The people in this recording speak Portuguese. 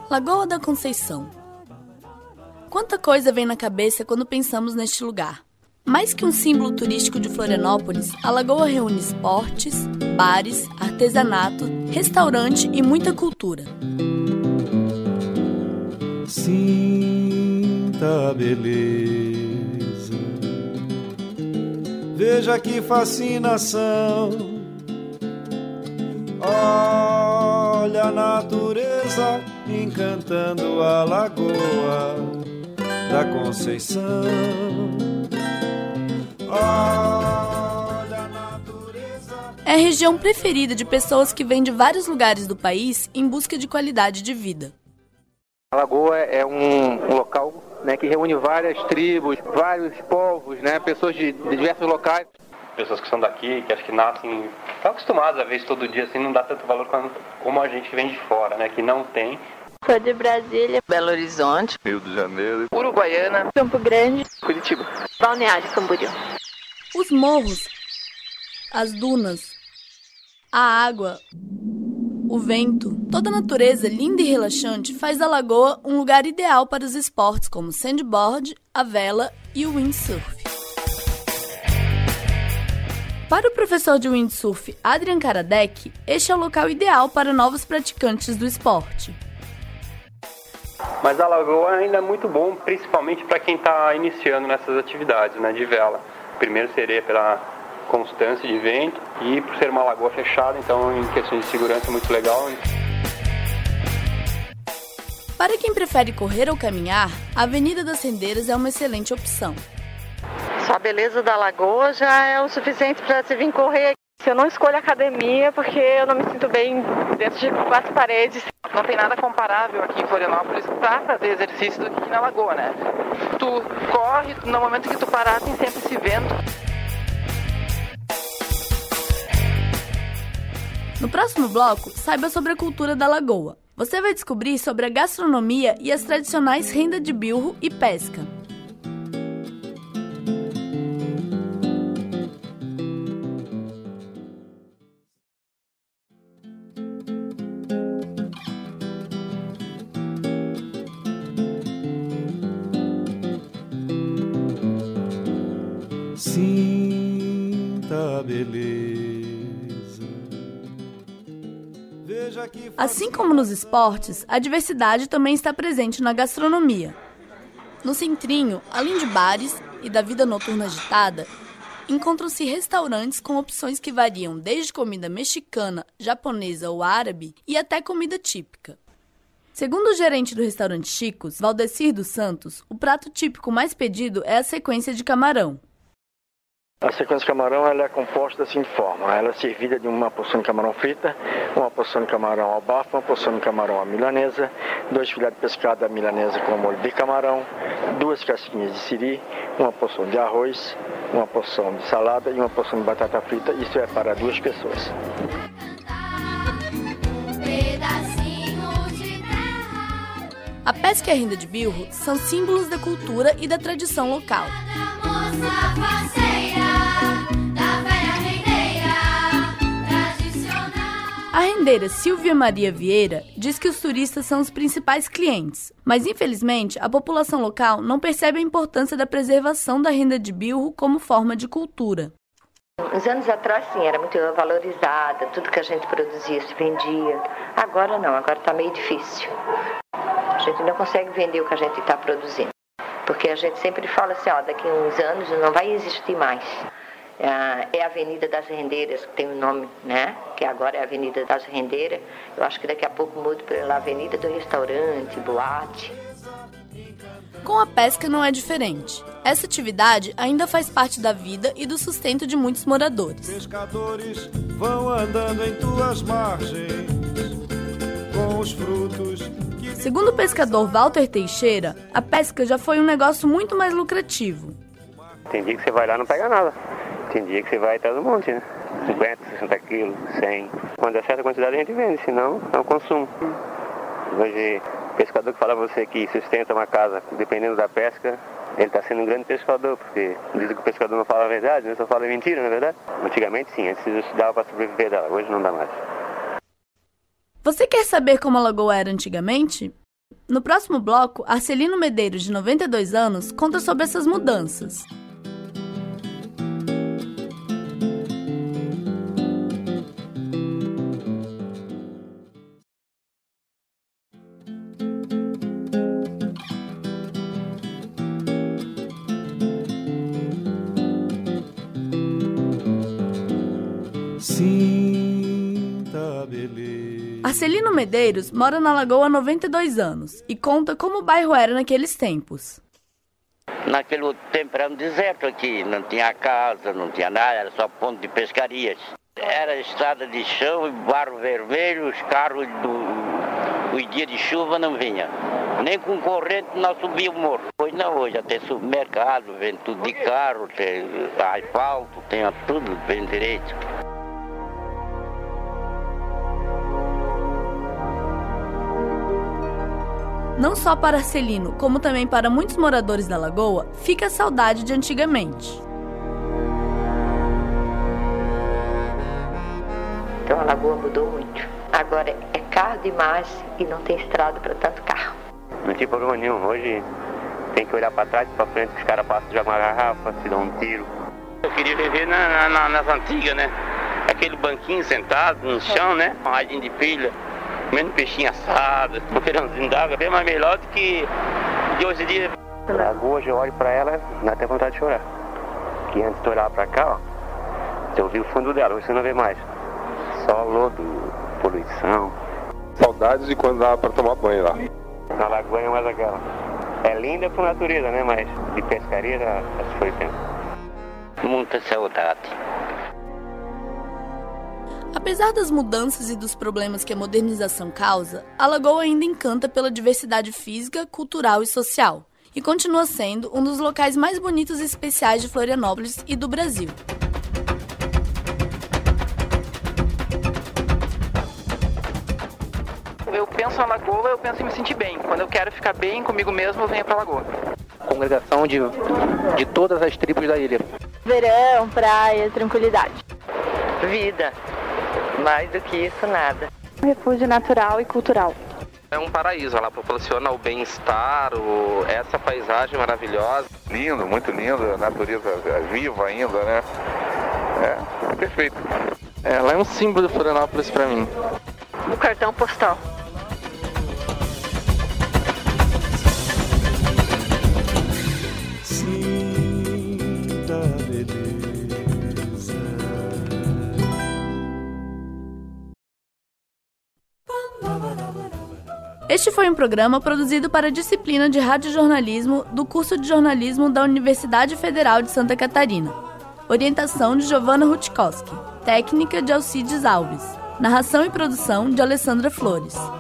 Lagoa da Conceição. Quanta coisa vem na cabeça quando pensamos neste lugar. Mais que um símbolo turístico de Florianópolis, a lagoa reúne esportes, bares, artesanato, restaurante e muita cultura. Sinta a beleza, veja que fascinação. Olha a natureza encantando a lagoa da Conceição. Olha a natureza. É a região preferida de pessoas que vêm de vários lugares do país em busca de qualidade de vida. A lagoa é um local, né, que reúne várias tribos, vários povos, né, pessoas de diversos locais. Pessoas que são daqui, que acho que nascem, estão acostumadas a ver isso todo dia, assim, não dá tanto valor como a gente vem de fora, né, que não tem. Sou de Brasília, Belo Horizonte, Rio de Janeiro, Uruguaiana, Campo Grande, Curitiba, Balneário Camboriú. Os morros, as dunas, a água, o vento, toda a natureza linda e relaxante faz da lagoa um lugar ideal para os esportes como sandboard, a vela e o windsurf. Para o professor de windsurf Adrian Karadec, este é o local ideal para novos praticantes do esporte. Mas a lagoa ainda é muito bom, principalmente para quem está iniciando nessas atividades, né, de vela. Primeiro seria pela constância de vento e por ser uma lagoa fechada, então em questões de segurança é muito legal. Para quem prefere correr ou caminhar, a Avenida das Rendeiras é uma excelente opção. só a beleza da lagoa já é o suficiente para você vir correr. Eu não escolho academia porque eu não me sinto bem dentro de 4 paredes. Não tem nada comparável aqui em Florianópolis para fazer exercício do que aqui na lagoa, né? Tu corre, no momento que tu parar tem sempre esse vento. No próximo bloco, saiba sobre a cultura da lagoa. Você vai descobrir sobre a gastronomia e as tradicionais renda de bilro e pesca. Sinta a beleza. Veja que Assim como nos esportes, a diversidade também está presente na gastronomia. No Centrinho, além de bares e da vida noturna agitada, encontram-se restaurantes com opções que variam desde comida mexicana, japonesa ou árabe e até comida típica. Segundo o gerente do restaurante Chicos, Valdecir dos Santos, o prato típico mais pedido é a sequência de camarão. A sequência de camarão ela é composta da seguinte forma: ela é servida de uma porção de camarão frita, uma porção de camarão ao bafo, uma porção de camarão à milanesa, 2 filés de pescado à milanesa com molho de camarão, 2 casquinhas de siri, uma porção de arroz, uma porção de salada e uma porção de batata frita. Isso é para 2 pessoas. A pesca e a renda de bilro são símbolos da cultura e da tradição local. A rendeira Silvia Maria Vieira diz que os turistas são os principais clientes, mas infelizmente a população local não percebe a importância da preservação da renda de bilro como forma de cultura. Uns anos atrás, sim, era muito valorizada, tudo que a gente produzia se vendia. Agora não, agora está meio difícil. A gente não consegue vender o que a gente está produzindo, porque a gente sempre fala assim, daqui a uns anos não vai existir mais. É a Avenida das Rendeiras, que tem o nome, né? Que agora é a Avenida das Rendeiras. Eu acho que daqui a pouco muda pela Avenida do Restaurante, Boate. Com a pesca não é diferente. Essa atividade ainda faz parte da vida e do sustento de muitos moradores. pescadores vão andando em tuas margens com os frutos que... Segundo o pescador Walter Teixeira, a pesca já foi um negócio muito mais lucrativo. Tem dia que você vai lá e não pega nada. Tem dia que você vai atrás do monte, né? 50, 60 quilos, 100. Quando é certa quantidade a gente vende, senão é o consumo. Hoje, o pescador que fala a você que sustenta uma casa dependendo da pesca, ele está sendo um grande pescador, porque dizem que o pescador não fala a verdade, né? Só fala mentira, não é verdade? Antigamente sim, antes dava para sobreviver dela, hoje não dá mais. Você quer saber como a lagoa era antigamente? No próximo bloco, Arcelino Medeiros, de 92 anos, conta sobre essas mudanças. Arcelino Medeiros mora na Lagoa há 92 anos e conta como o bairro era naqueles tempos. Naquele tempo era um deserto aqui, não tinha casa, não tinha nada, era só ponto de pescarias. Era estrada de chão, barro vermelho, os carros os dias de chuva não vinha. Nem com corrente nós subíamos o morro. Hoje não, hoje até supermercado, vem tudo de carro, tem asfalto, tem tudo bem direito. Não só para Arcelino, como também para muitos moradores da Lagoa, fica a saudade de antigamente. Então a Lagoa mudou muito. Agora é carro demais e não tem estrada para tanto carro. Não tinha problema nenhum. Hoje tem que olhar para trás e para frente, que os caras passam de uma garrafa, se dão um tiro. Eu queria viver nas antigas, né? Aquele banquinho sentado no chão, né? Um radinho de pilha. Comendo peixinho assado, um feirãozinho d'água, bem mais melhor do que de hoje em dia. A lagoa, hoje eu olho pra ela, dá até vontade de chorar. Que antes de olhar pra cá, ó, você ouviu o fundo dela, hoje você não vê mais. Só lodo, poluição. Saudades de quando dava pra tomar banho lá. Na lagoa é mais aquela. É linda por natureza, né? Mas de pescaria já se foi tempo. Muita saudade. Apesar das mudanças e dos problemas que a modernização causa, a Lagoa ainda encanta pela diversidade física, cultural e social, e continua sendo um dos locais mais bonitos e especiais de Florianópolis e do Brasil. Eu penso na Lagoa, eu penso em me sentir bem. Quando eu quero ficar bem comigo mesmo, eu venho pra Lagoa. Congregação de todas as tribos da ilha. Verão, praia, tranquilidade. Vida. Mais do que isso, nada. Refúgio natural e cultural. É um paraíso, ela proporciona o bem-estar, essa paisagem maravilhosa. Lindo, muito lindo, a natureza viva ainda, né? É perfeito. Ela é um símbolo de Florianópolis para mim. O cartão postal. Este foi um programa produzido para a disciplina de radiojornalismo do curso de jornalismo da Universidade Federal de Santa Catarina. Orientação de Giovanna Rutkowski. Técnica de Alcides Alves. Narração e produção de Alessandra Flores.